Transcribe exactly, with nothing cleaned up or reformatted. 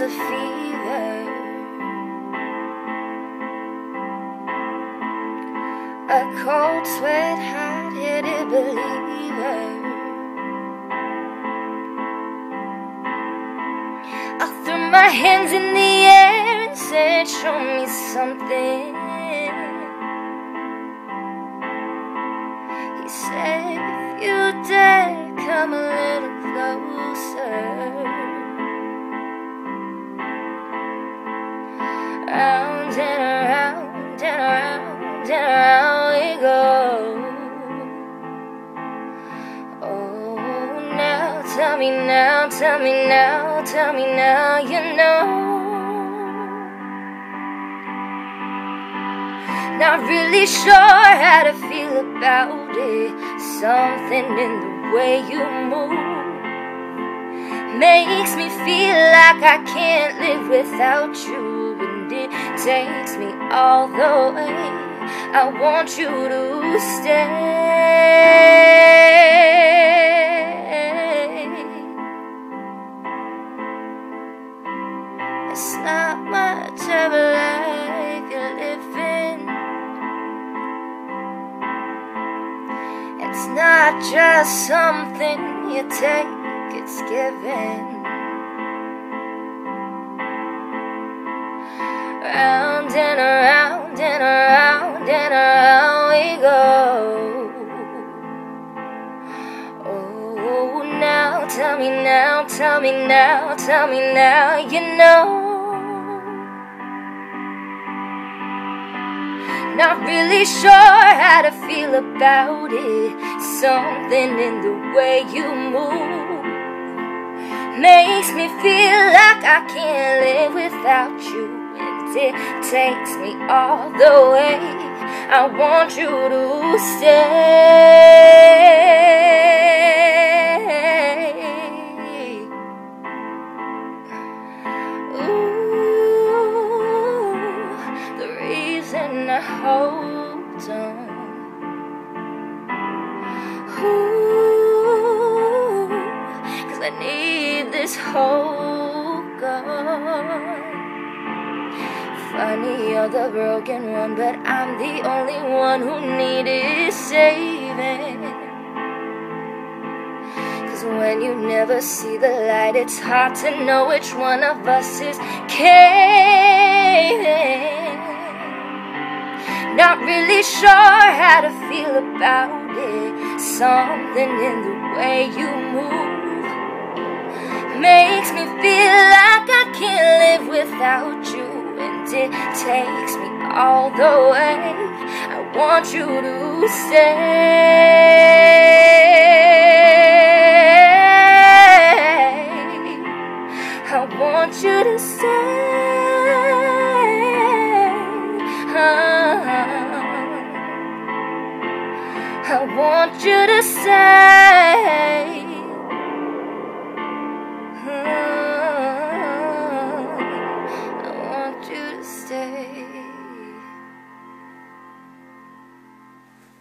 a fever, a cold sweat, hot-headed believer. I threw my hands in the air and said, show me something. He said, if you dare, come a little closer. Round and around and around and around we go. Oh, now tell me now, tell me now, tell me now, you know. Not really sure how to feel about it. Something in the way you move makes me feel like I can't live without you. It takes me all the way. I want you to stay. It's not much of a life you're living. It's not just something you take, it's given. Round and around and around and around we go. Oh, now tell me now, tell me now, tell me now, you know. Not really sure how to feel about it. Something in the way you move makes me feel like I can't live without you. It takes me all the way. I want you to stay. Ooh, the reason I hold on. Ooh, 'cause I need this hold on. Funny, you're the broken one, but I'm the only one who needed saving. 'Cause when you never see the light, it's hard to know which one of us is caving. Not really sure how to feel about it. Something in the way you move makes me feel like I can't live without you. It takes me all the way. I want you to stay. I want you to stay. I want you to stay.